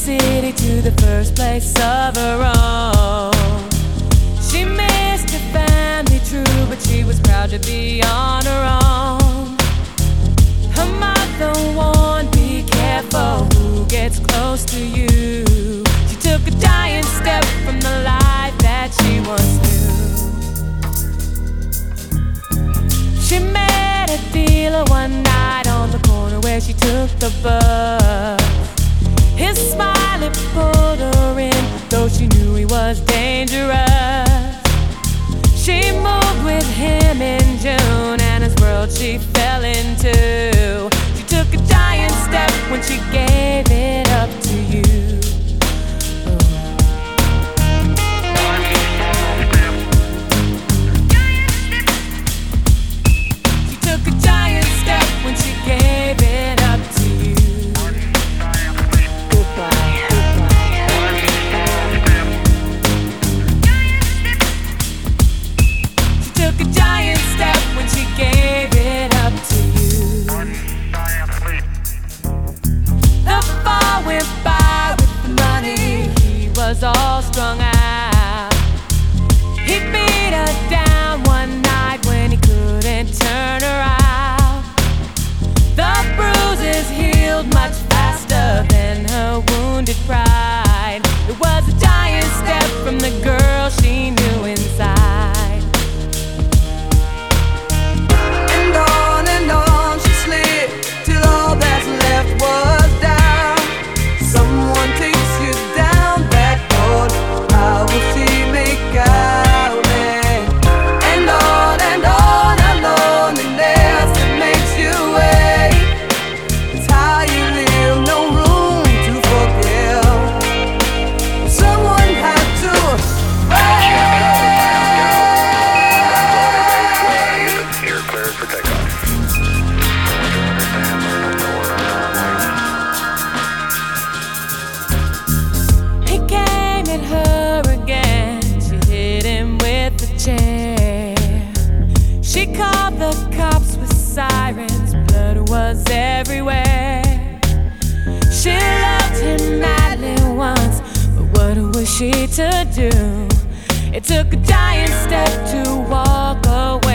city to the first place of her own. She missed her family, true, but she was proud to be on her own. Her mother warned, be careful who gets close to you. She took a giant step from the life that she once knew. She met a dealer one night on the corner where she took the bus. His smile, it pulled her in, though she knew he was dangerous. She moved with him in June, and his world she fell into. She took a giant step when she gave it up to you. She took a giant step when she gave it up to you. Took a giant step when she gave it up to you. The fall went by with the money. He was all strung out. He beat her down one night when he couldn't turn her out. The bruises healed much faster than her wounded pride. It was a giant step from the girl she knew inside. And on she slid till all that's left was down. Someone takes you down that road. How will she make out? And on a loneliness that makes you wait. It's how you live, no room to forgive. Someone had to wait. You're cleared for takeoff. He came at her again. She hit him with the chair. She called the cops with sirens. Blood was everywhere. She loved him madly once, but what was she to do? It took a giant step to walk away.